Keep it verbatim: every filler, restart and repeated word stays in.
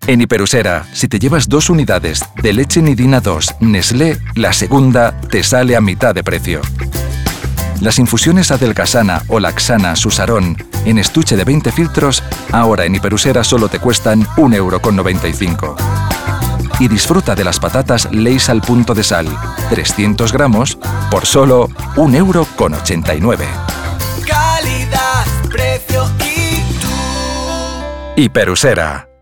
En Hiperusera, si te llevas dos unidades de leche nidina dos Nestlé, la segunda te sale a mitad de precio. Las infusiones Adelgasana o Laxana Susarón en estuche de veinte filtros, ahora en Hiperusera solo te cuestan un euro con noventa y cinco. Y disfruta de las patatas Lay's al punto de sal, trescientos gramos, por solo un euro con ochenta y nueve. Calidad, precio y tú. Hiperusera.